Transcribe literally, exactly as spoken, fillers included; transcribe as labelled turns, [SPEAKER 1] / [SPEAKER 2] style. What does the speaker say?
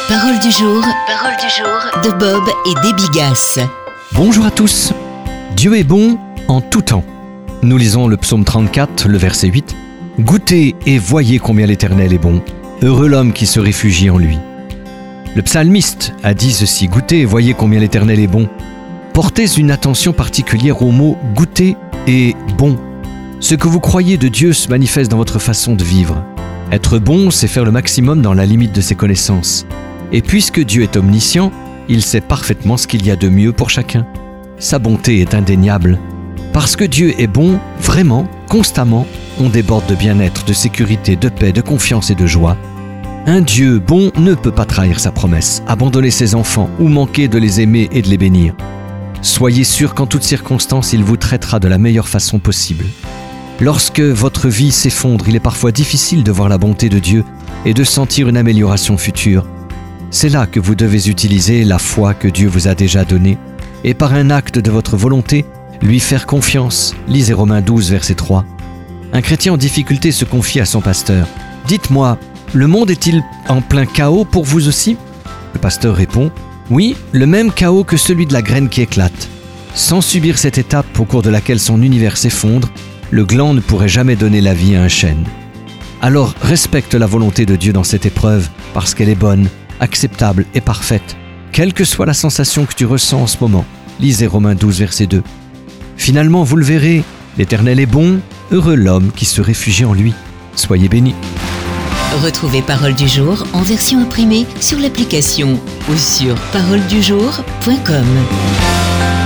[SPEAKER 1] Parole du jour, parole du jour de Bob et Debbie Gass.
[SPEAKER 2] Bonjour à tous. Dieu est bon en tout temps. Nous lisons le psaume trente-quatre, le verset huit. Goûtez et voyez combien l'Éternel est bon. Heureux l'homme qui se réfugie en lui. Le psalmiste a dit ceci. Goûtez et voyez combien l'Éternel est bon. Portez une attention particulière aux mots goûter et bon. Ce que vous croyez de Dieu se manifeste dans votre façon de vivre. Être bon, c'est faire le maximum dans la limite de ses connaissances. Et puisque Dieu est omniscient, il sait parfaitement ce qu'il y a de mieux pour chacun. Sa bonté est indéniable. Parce que Dieu est bon, vraiment, constamment, on déborde de bien-être, de sécurité, de paix, de confiance et de joie. Un Dieu bon ne peut pas trahir sa promesse, abandonner ses enfants ou manquer de les aimer et de les bénir. Soyez sûr qu'en toutes circonstances, il vous traitera de la meilleure façon possible. Lorsque votre vie s'effondre, il est parfois difficile de voir la bonté de Dieu et de sentir une amélioration future. C'est là que vous devez utiliser la foi que Dieu vous a déjà donnée et par un acte de votre volonté, lui faire confiance. Lisez Romains douze, verset trois. Un chrétien en difficulté se confie à son pasteur. « Dites-moi, le monde est-il en plein chaos pour vous aussi ?» Le pasteur répond « Oui, le même chaos que celui de la graine qui éclate. Sans subir cette étape au cours de laquelle son univers s'effondre, le gland ne pourrait jamais donner la vie à un chêne. Alors respecte la volonté de Dieu dans cette épreuve parce qu'elle est bonne, acceptable et parfaite, quelle que soit la sensation que tu ressens en ce moment. Lisez Romains douze, verset deux. Finalement, vous le verrez, l'Éternel est bon, heureux l'homme qui se réfugie en lui. Soyez bénis.
[SPEAKER 1] Retrouvez Parole du jour en version imprimée sur l'application ou sur parole du jour point com.